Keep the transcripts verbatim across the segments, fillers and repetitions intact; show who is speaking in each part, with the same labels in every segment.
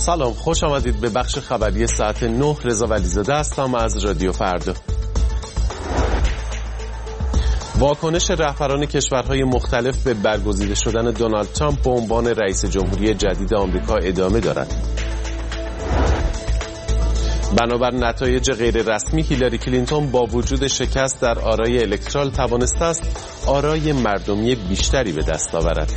Speaker 1: سلام، خوش آمدید به بخش خبری ساعت نه. رضا ولیزاده هستم از رادیو فردا. واکنش رهبران کشورهای مختلف به برگزیده شدن دونالد ترامپ به عنوان رئیس جمهوری جدید آمریکا ادامه دارد. بنابر نتایج غیر رسمی، هیلاری کلینتون با وجود شکست در آرای الکترال توانسته است آرای مردمی بیشتری به دست آورد.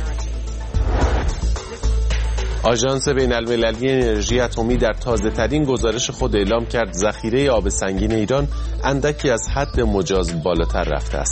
Speaker 1: آژانس بین المللی انرژی اتمی در تازه ترین گزارش خود اعلام کرد ذخیره آب سنگین ایران اندکی از حد مجاز بالاتر رفته است.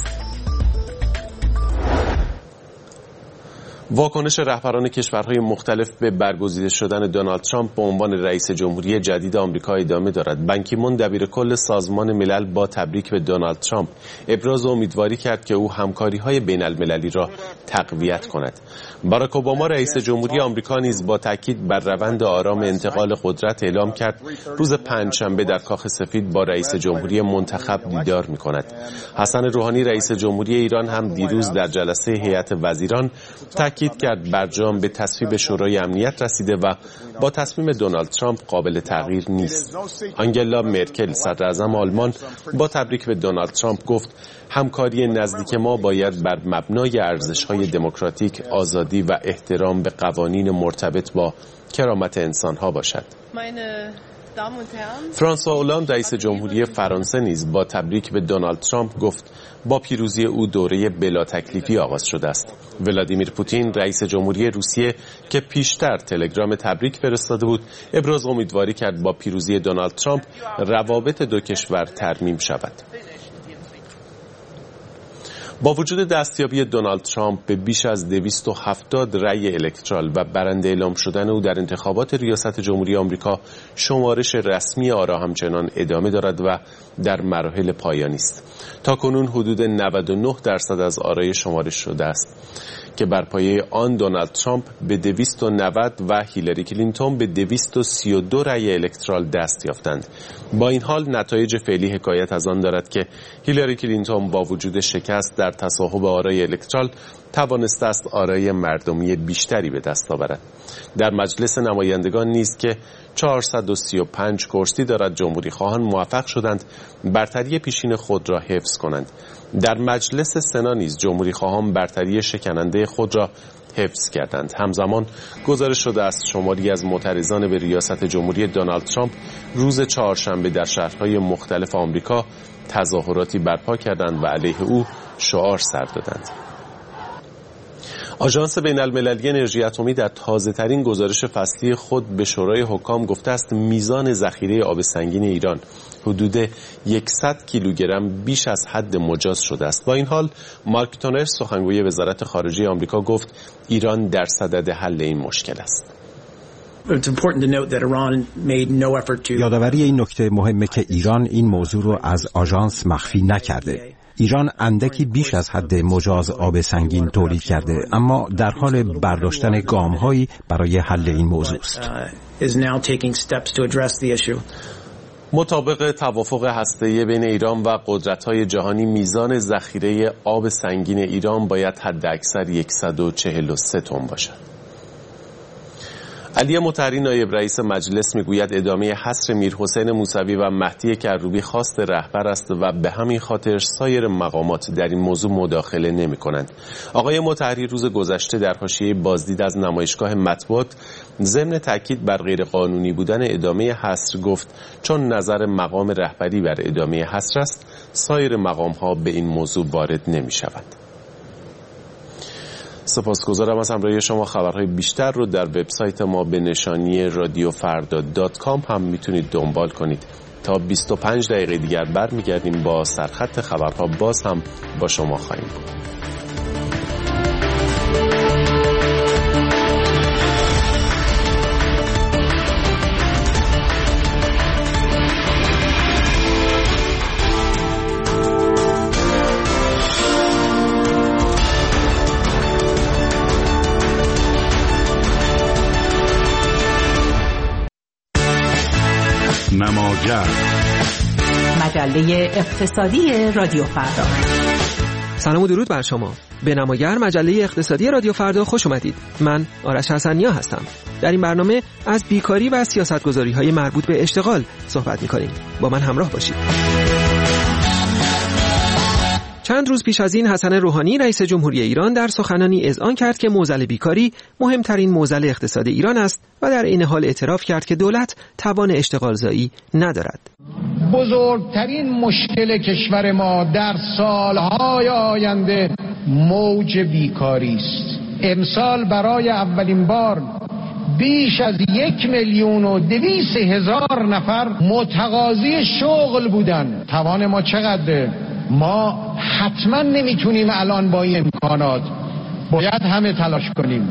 Speaker 1: واکنش رهبران کشورهای مختلف به برگزیده شدن دونالد ترامپ به عنوان رئیس جمهوری جدید آمریکا ادامه دارد. بان کی مون دبیرکل سازمان ملل با تبریک به دونالد ترامپ ابراز امیدواری کرد که او همکاری‌های بین المللی را تقویت کند. باراک اوباما رئیس جمهوری آمریکا نیز با تاکید بر روند آرام انتقال قدرت اعلام کرد روز پنجشنبه در کاخ سفید با رئیس جمهوری منتخب دیدار می‌کند. حسن روحانی رئیس جمهوری ایران هم دیروز در جلسه هیئت وزیران تاکید کرد برجام به تصویب شورای امنیت رسیده و با تصمیم دونالد ترامپ قابل تغییر نیست. آنگلا مرکل صدراعظم آلمان با تبریک به دونالد ترامپ گفت همکاری نزدیک ما باید بر مبنای ارزش‌های دموکراتیک، آزادی و احترام به قوانین مرتبط با کرامت انسان‌ها باشد. فرانسوا اولاند رئیس جمهوری فرانسه نیز با تبریک به دونالد ترامپ گفت با پیروزی او دوره بلا تکلیفی آغاز شده است. ولادیمیر پوتین رئیس جمهوری روسیه که پیشتر تلگرام تبریک فرستاده بود، ابراز امیدواری کرد با پیروزی دونالد ترامپ روابط دو کشور ترمیم شود. با وجود دستیابی دونالد ترامپ به بیش از دویست و هفتاد رأی الکترال و برنده اعلام شدن او در انتخابات ریاست جمهوری آمریکا، شمارش رسمی آرا همچنان ادامه دارد و در مراحل پایانی است. تاکنون حدود نود و نه درصد از آرای شمارش شده است که بر پایه آن دونالد ترامپ به دویست و نود و هیلاری کلینتون به دویست و سی و دو رأی الکترال دست یافتند. با این حال نتایج فعلی حکایت از آن دارد که هیلاری کلینتون با وجود شکست در تصاحب آرای الکترال توانسته است آرای مردمی بیشتری به دست آورد. در مجلس نمایندگان نیز که چهارصد و سی و پنج کرسی دارد، جمهوری خواهان موفق شدند برتری پیشین خود را حفظ کنند. در مجلس سنا نیز جمهوری خواهان برتری شکننده خود را حفظ کردند. همزمان گزارش شده است شماری از معترضان به ریاست جمهوری دونالد ترامپ روز چهارشنبه در شهرهای مختلف آمریکا تظاهراتی برپا کردند و علیه او شعار سر دادند. آژانس بین المللی انرژی اتمی در تازه ترین گزارش فصلی خود به شورای حکام گفته است میزان ذخیره آب سنگین ایران حدود صد کیلوگرم بیش از حد مجاز شده است. با این حال مارک تونر سخنگوی وزارت خارجه آمریکا گفت ایران در صدد حل این مشکل است.
Speaker 2: یادآوری این نکته مهمه که ایران این موضوع رو از آژانس مخفی نکرده. ایران اندکی بیش از حد مجاز آب سنگین تولید کرده، اما در حال برداشتن گام‌هایی برای حل این موضوع است.
Speaker 1: مطابق توافق هسته‌ای بین ایران و قدرت‌های جهانی، میزان ذخیره آب سنگین ایران باید حداکثر صد و چهل و سه تن باشد. علی مطهری نایب رئیس مجلس میگوید ادامه حصر میرحسین موسوی و مهدی کروبی خواست رهبر است و به همین خاطر سایر مقامات در این موضوع مداخله نمی کنند. آقای مطهری روز گذشته در حاشیه بازدید از نمایشگاه مطبوعات ضمن تاکید بر غیر قانونی بودن ادامه حصر گفت چون نظر مقام رهبری بر ادامه حصر است، سایر مقام ها به این موضوع وارد نمی شود. سپاسگزارم از همراهی شما. خبرهای بیشتر رو در وبسایت ما به نشانی رادیو فردا دات کام هم میتونید دنبال کنید. تا بیست و پنج دقیقه دیگر برمیگردیم با سرخط خبرها، باز هم با شما خواهیم بود.
Speaker 3: نماگرد، مجله اقتصادی رادیو فردا. سلام و درود بر شما. به نماگر مجله اقتصادی رادیو فردا خوش اومدید. من آرش حسنیا هستم. در این برنامه از بیکاری و سیاستگذاری‌های مربوط به اشتغال صحبت می‌کنیم. با من همراه باشید. چند روز پیش از این حسن روحانی رئیس جمهوری ایران در سخنانی اذعان کرد که معضل بیکاری مهمترین معضل اقتصاد ایران است و در این حال اعتراف کرد که دولت توان اشتغالزایی ندارد.
Speaker 4: بزرگترین مشکل کشور ما در سالهای آینده موج بیکاری است. امسال برای اولین بار بیش از یک میلیون و دویست هزار نفر متقاضی شغل بودن. توان ما چقدره؟ ما حتما نمیتونیم الان با این امکانات، باید همه تلاش کنیم،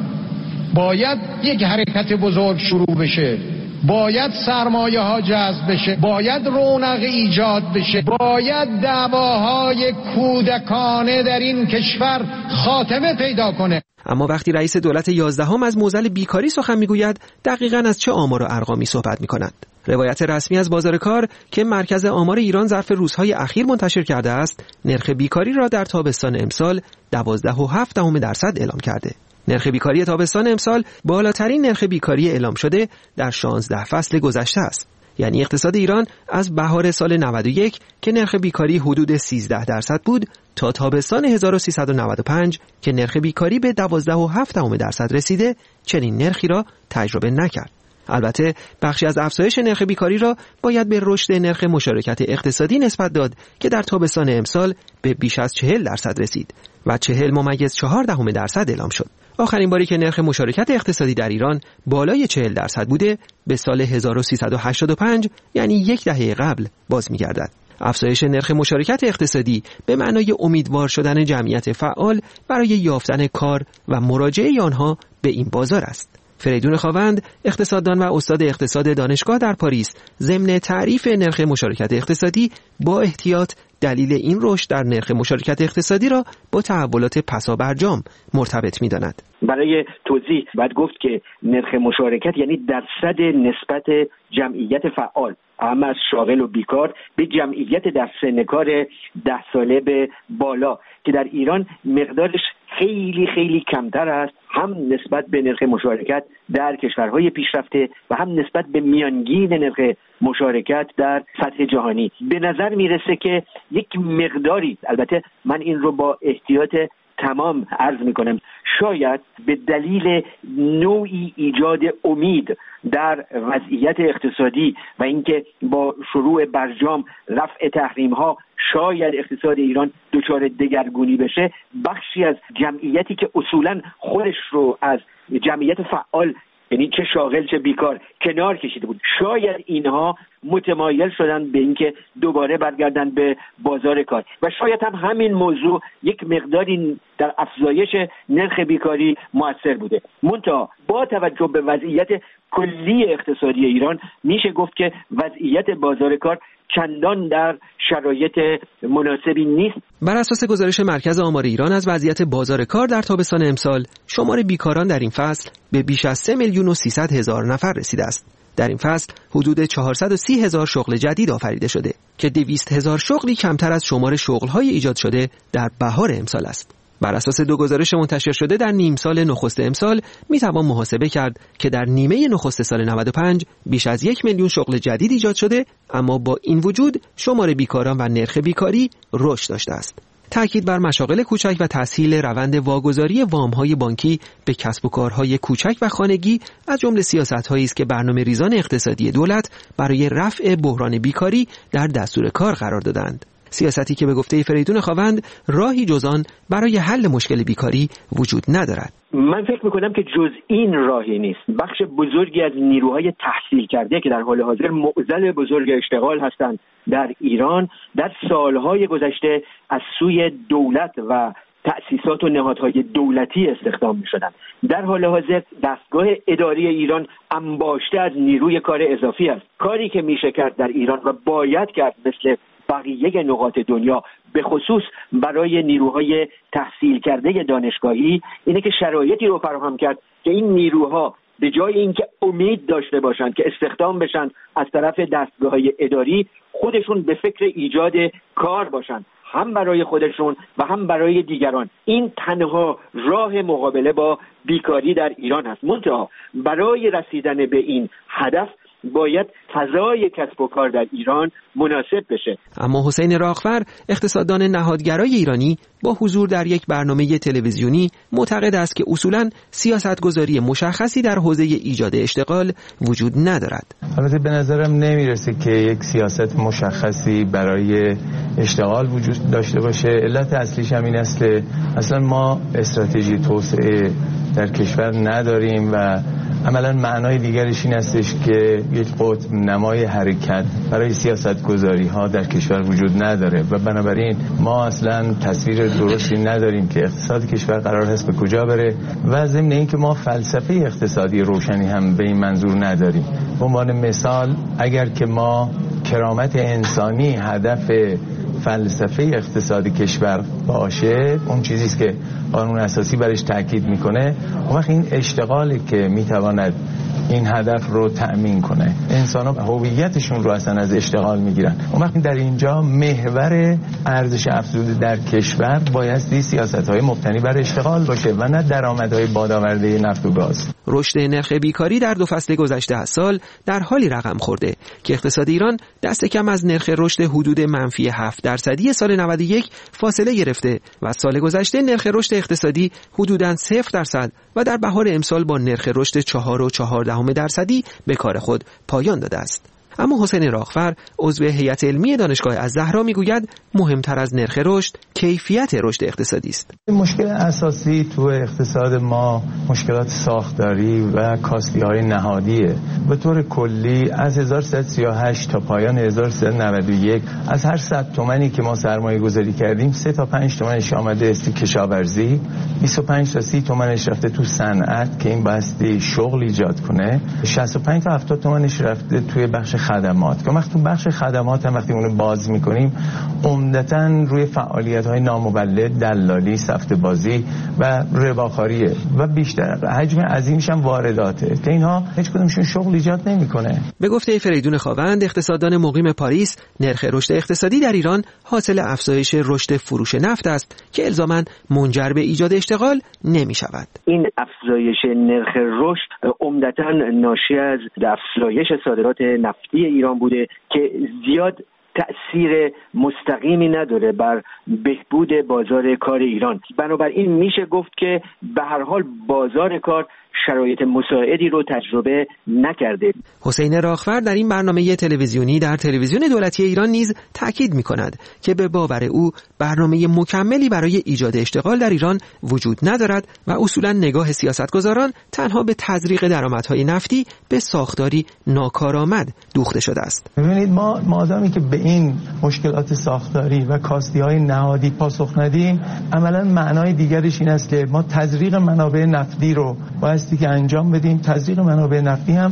Speaker 4: باید یک حرکت بزرگ شروع بشه، باید سرمایه ها جذب بشه، باید رونق ایجاد بشه، باید دعواهای کودکانه در این کشور خاتمه پیدا کنه.
Speaker 3: اما وقتی رئیس دولت یازدهم از معضل بیکاری سخن میگوید، دقیقاً از چه آمار و ارقامی صحبت میکند؟ روایت رسمی از بازار کار که مرکز آمار ایران ظرف روزهای اخیر منتشر کرده است، نرخ بیکاری را در تابستان امسال دوازده و هفت دهم درصد اعلام کرده. نرخ بیکاری تابستان امسال بالاترین نرخ بیکاری اعلام شده در شانزده فصل گذشته است. یعنی اقتصاد ایران از بهار سال نود و یک که نرخ بیکاری حدود سیزده درصد بود تا تابستان هزار و سیصد و نود و پنج که نرخ بیکاری به دوازده و هفت دهم درصد رسیده، چنین نرخی را تجربه نکرد. البته بخشی از افزایش نرخ بیکاری را باید به رشد نرخ مشارکت اقتصادی نسبت داد که در تابستان امسال به بیش از چهل درصد رسید و چهل ممیز چهار دهم درصد اعلام شد. آخرین باری که نرخ مشارکت اقتصادی در ایران بالای چهل درصد بوده به سال هزار و سیصد و هشتاد و پنج، یعنی یک دهه قبل باز می‌گردد. افزایش نرخ مشارکت اقتصادی به معنای امیدوار شدن جمعیت فعال برای یافتن کار و مراجعه آنها به این بازار است. فریدون خاوند، اقتصاددان و استاد اقتصاد دانشگاه در پاریس، ضمن تعریف نرخ مشارکت اقتصادی با احتیاط دلیل این رشد در نرخ مشارکت اقتصادی را با تحولات پسابرجام مرتبط می‌داند.
Speaker 5: برای توضیح باید گفت که نرخ مشارکت یعنی درصد نسبت جمعیت فعال، اما از شاغل و بیکار، به جمعیت در سن کار ده ساله به بالا که در ایران مقدارش خیلی خیلی کمتر است، هم نسبت به نرخ مشارکت در کشورهای پیشرفته و هم نسبت به میانگین نرخ مشارکت در سطح جهانی. به نظر میرسه که یک مقداری، البته من این رو با احتیاط تمام عرض میکنم، شاید به دلیل نوعی ایجاد امید در وضعیت اقتصادی و اینکه با شروع برجام رفع تحریم ها شاید اقتصاد ایران دچار دگرگونی بشه، بخشی از جمعیتی که اصولا خودش رو از جمعیت فعال، یعنی چه شاغل چه بیکار، کنار کشیده بود، شاید اینها متمایل شدن به اینکه دوباره برگردن به بازار کار و شاید هم همین موضوع یک مقداری در افزایش نرخ بیکاری مؤثر بوده. منتها با توجه به وضعیت کلی اقتصادی ایران میشه گفت که وضعیت بازار کار چندان در شرایط مناسبی نیست.
Speaker 3: بر اساس گزارش مرکز آمار ایران از وضعیت بازار کار در تابستان امسال، شمار بیکاران در این فصل به بیش از سه میلیون و سیصد هزار نفر رسیده است. در این فصل حدود چهارصد و سی هزار شغل جدید آفریده شده که دویست هزار شغلی کمتر از شمار شغل‌های ایجاد شده در بهار امسال است. بر اساس دو گزارش منتشر شده در نیم سال نخست امسال میتوان محاسبه کرد که در نیمه نخست سال نود و پنج بیش از یک میلیون شغل جدید ایجاد شده، اما با این وجود شمار بیکاران و نرخ بیکاری رشد داشته است. تأکید بر مشاغل کوچک و تسهیل روند واگذاری وام‌های بانکی به کسب و کارهای کوچک و خانگی از جمله سیاست‌هایی است که برنامه ریزان اقتصادی دولت برای رفع بحران بیکاری در دستور کار قرار دادند. سیاستی که به گفته فریدون خاوند راهی جز آن برای حل مشکل بیکاری وجود ندارد.
Speaker 5: من فکر میکنم که جز این راهی نیست. بخش بزرگی از نیروهای تحصیل کرده که در حال حاضر معضل بزرگ اشتغال هستند در ایران، در سالهای گذشته از سوی دولت و تأسیسات و نهادهای دولتی استخدام می‌شدند. در حال حاضر دستگاه اداری ایران انباشته از نیروی کار اضافی است. کاری که میشه کرد در ایران و باید کرد مثل بقیه نقاط دنیا، به خصوص برای نیروهای تحصیل کرده دانشگاهی، اینه که شرایطی رو فراهم کرد که این نیروها به جای اینکه امید داشته باشند که استخدام بشن از طرف دستگاه‌های اداری، خودشون به فکر ایجاد کار باشند. هم برای خودشون و هم برای دیگران. این تنها راه مقابله با بیکاری در ایران هست. منتها برای رسیدن به این هدف باید فضای کسب و کار در ایران مناسب بشه.
Speaker 3: اما حسین راغفر، اقتصاددان نهادگرای ایرانی، با حضور در یک برنامه تلویزیونی معتقد است که اصولاً سیاستگذاری مشخصی در حوزه ایجاد اشتغال وجود ندارد.
Speaker 6: البته به نظرم نمیرسه که یک سیاست مشخصی برای اشتغال وجود داشته باشه. علت اصلیش هم این است که اصلا ما استراتژی توسعه در کشور نداریم و عملا معنای دیگرش این استش که یک قطب نمای حرکت برای سیاست گذاری ها در کشور وجود نداره و بنابراین ما اصلا تصویر درستی نداریم که اقتصاد کشور قرار هست به کجا بره و ضمن این که ما فلسفه اقتصادی روشنی هم به این منظور نداریم. به عنوان مثال اگر که ما کرامت انسانی هدف فلسفه اقتصادی کشور باشه، اون چیزی است که قانون اساسی برش تاکید میکنه، اون وقت این اشتغالی که میتواند این هدف رو تأمین کنه. انسان ها هویتشون رو اصلا از اشتغال میگیرن. اون وقت در اینجا محور ارزش افزوده در کشور بایستی سیاست‌های مبتنی بر اشتغال باشه و نه درآمدهای بادآورده نفت و گاز.
Speaker 3: رشد نرخ بیکاری در دو فصل گذشته از سال در حالی رقم خورده که اقتصاد ایران دست کم از نرخ رشد حدود منفی هفت درصدی سال نود و یک فاصله گرفته و سال گذشته نرخ رشد اقتصادی حدوداً صفر درصد و در بهار امسال با نرخ رشد چهار و چهار دهم درصدی به کار خود پایان داده است. اما حسین راغفر، عضو هیئت علمی دانشگاه الزهرا، میگوید مهمتر از نرخ رشد کیفیت رشد اقتصادی است.
Speaker 6: مشکل اساسی تو اقتصاد ما مشکلات ساختاری و کاستی‌های نهادیه. به طور کلی از هزار و سیصد و سی و هشت تا پایان هزار و سیصد و نود و یک از هر صد تومانی که ما سرمایه گذاری کردیم سه تا پنج تومنش آمده است کشاورزی، بیست و پنج تا سی تومنش رفته تو صنعت که این باستی شغل ایجاد کنه، شصت و پنج تا هفتاد تومنش رفته توی بخش خدمات. که وقتی تو بخش خدمات هم وقتی اون رو باز می‌کنیم عمدتاً روی فعالیت‌های نامولد، دلالی، سفته بازی و رباخاریه و بیشتر حجم عظیمش هم وارداته که اینها هیچ کدومشون شغل ایجاد نمی‌کنه.
Speaker 3: به گفته فریدون خاوند، اقتصاددان مقیم پاریس، نرخ رشد اقتصادی در ایران حاصل افزایش رشد فروش نفت است که الزاماً منجر به ایجاد اشتغال نمی‌شود.
Speaker 5: این افزایش نرخ رشد عمدتاً ناشی از افزایش صادرات نفتی ایران بوده که زیاد تأثیر مستقیمی نداره بر بهبود بازار کار ایران. بنابراین میشه گفت که به هر حال بازار کار شرایط مساعدی رو تجربه نکرده.
Speaker 3: حسین راغفر در این برنامه تلویزیونی در تلویزیون دولتی ایران نیز تاکید می‌کند که به باور او برنامه مکملی برای ایجاد اشتغال در ایران وجود ندارد و اصولاً نگاه سیاستگزاران تنها به تزریق درآمدهای نفتی به ساختاری ناکارآمد دوخته شده است.
Speaker 6: ببینید ما مادامی که به این مشکلات ساختاری و کاستی‌های نهادی پاسخ ندیم، عملاً معنای دیگرش این است که ما تزریق منابع نفتی رو بایستی که انجام بدیم. تزریق منابع نفتی هم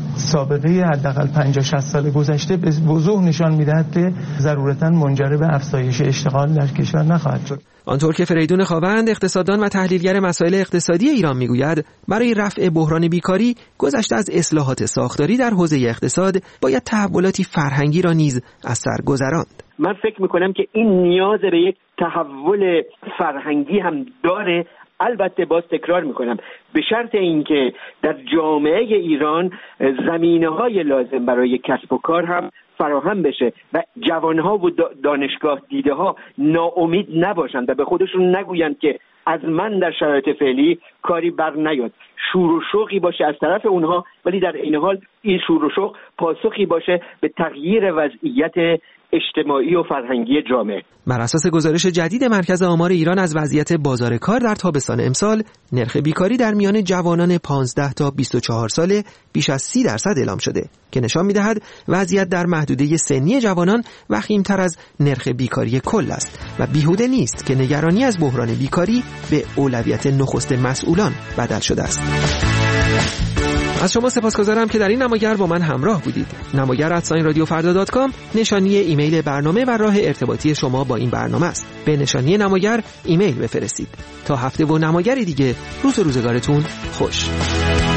Speaker 6: سابقه حداقل پنجاه شصت سال گذشته به وضوح نشان می‌دهد که ضرورتاً منجر به افزایش اشتغال در کشور نخواهد شد.
Speaker 3: آنطور که فریدون خاوند، اقتصاددان و تحلیلگر مسائل اقتصادی ایران میگوید، برای رفع بحران بیکاری گذشته از اصلاحات ساختاری در حوزه اقتصاد باید تحولاتی فرهنگی را نیز از سر گذراند.
Speaker 5: من فکر می‌کنم که این نیاز به یک تحول فرهنگی هم داره. البته باز تکرار میکنم به شرط اینکه در جامعه ایران زمینه‌های لازم برای کسب و کار هم فراهم بشه و جوانها و دانشگاه دیده ها ناامید نباشند و به خودشون نگویند که از من در شرایط فعلی کاری بر نیاد. شور و شوقی باشه از طرف اونها، ولی در این حال این شور و شوق پاسخی باشه به تغییر وضعیت اجتماعی و فرهنگی جامعه.
Speaker 3: بر اساس گزارش جدید مرکز آمار ایران از وضعیت بازار کار در تابستان امسال، نرخ بیکاری در میان جوانان پانزده تا بیست و چهار ساله بیش از سی درصد اعلام شده که نشان می‌دهد وضعیت در محدوده سنی جوانان وخیم‌تر از نرخ بیکاری کل است و بیهوده نیست که نگرانی از بحران بیکاری به اولویت نخست مسئولان بدل شده است. از شما سپاسگزارم که در این نماگر با من همراه بودید. نماگر ات رادیو فردا دات کام نشانی ایمیل برنامه و راه ارتباطی شما با این برنامه است. به نشانی نماگر ایمیل بفرستید. تا هفته و نماگری دیگه، روز و روزگارتون خوش.